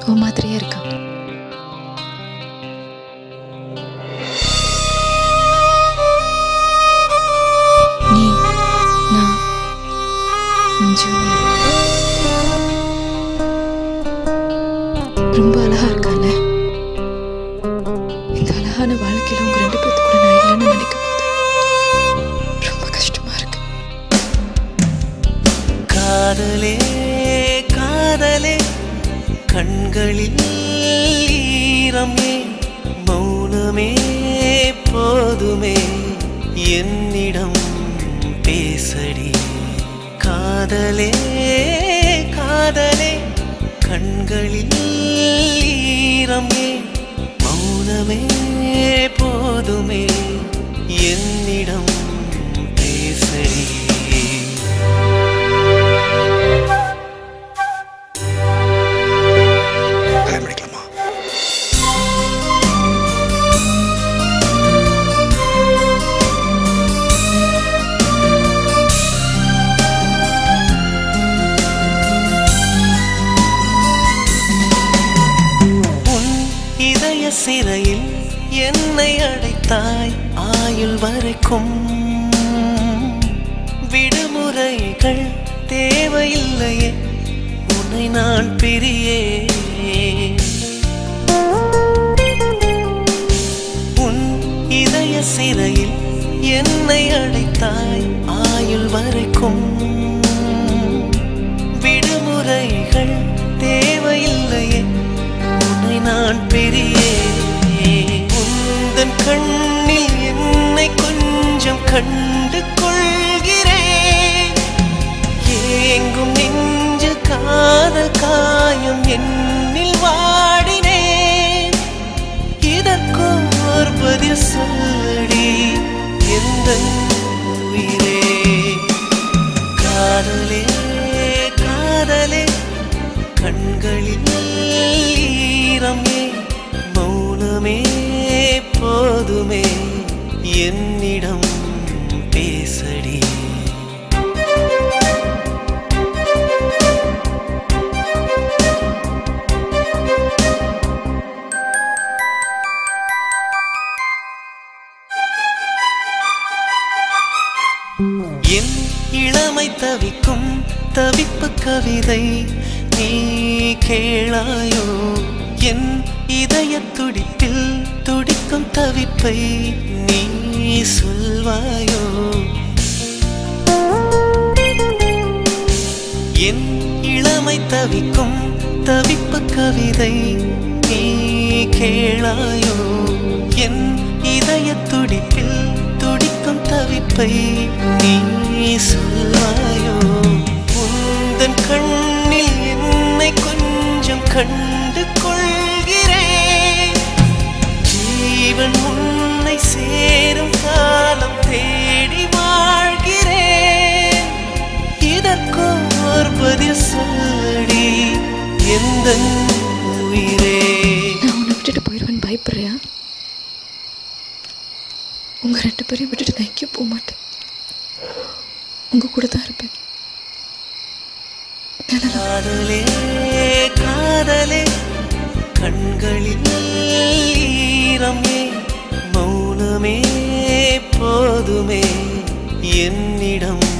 ஓ மாதிரியே இருக்கான். நீ நான் ஜூனியர் ரொம்ப அழகா இருக்கால. இந்த அழகான வாழ்க்கையில உங்க 2 பேர்த்து கூட நான் இல்லைன்னு நினைக்கும் போது ரொம்ப கஷ்டமா இருக்கு. காதலே காதலே கண்களில் ஈரம் ஏன் மௌனமே போதுமே என்னிடம் பேசடி. காதலே காதலே கண்களில் ஈரம் ஏன் மௌனமே போதுமே என்னிடம் பேசடி. சிறையில் என்னை அடைத்தாய் ஆயுள் வரைக்கும். விடுமுறைகள் தேவையில்லையே உன்னை நான் பிரியேன். உன் இதய சிறையில் என்னை அடைத்தாய் ஆயுள் வரைக்கும். விடுமுறைகள் தேவையில்லையே உன்னை நான் பிரியேன். உந்தன் கண்ணில் என்னை கொஞ்சம் கண்டு கொள்கிறேன். ஏங்கும் நெஞ்சு காதல் காயம் என்னில் வாடினேன். இதற்கும் ஒரு பதில் சொல்லடி எந்தன் உயிரே. காதலே காதலே கண்களில் ஈரம் ஏன் மௌனமே போதுமே என்னிடம் பேசடி. என் இளமை தவிக்கும் தவிப்பு கவிதை நீ கேளாயோ. என் இதய துடிப்பில் துடிக்கும் தவிப்பை நீ சொல்வாயோ. என் இளமை தவிக்கும் தவிப்பு கவிதை நீ கேளாயோ. என் இதய துடிப்பில் துடிக்கும் தவிப்பை நீ சொல்வாயோ. உந்தன் கண்ணில் என்னை கொஞ்சம் கண்டு கொள்கிறேன். ஜீவன் உன்னை சேரும் காலம் தேடி வாழ்கிறேன். இதற்கும் ஒரு பதில் சொல்லடி எந்தன் உயிரே. நான் உன்னை விட்டுட்டு போயிடுவேன் பயப்படுறியா? உங்க 2 பேரையும் விட்டுட்டு நான் எங்கேயும் போக மாட்டேன். உங்க கூட தான் இருப்பேன். காதலே காதலே கண்களில் ஈரம் ஏன் மௌனமே போதுமே என்னிடம்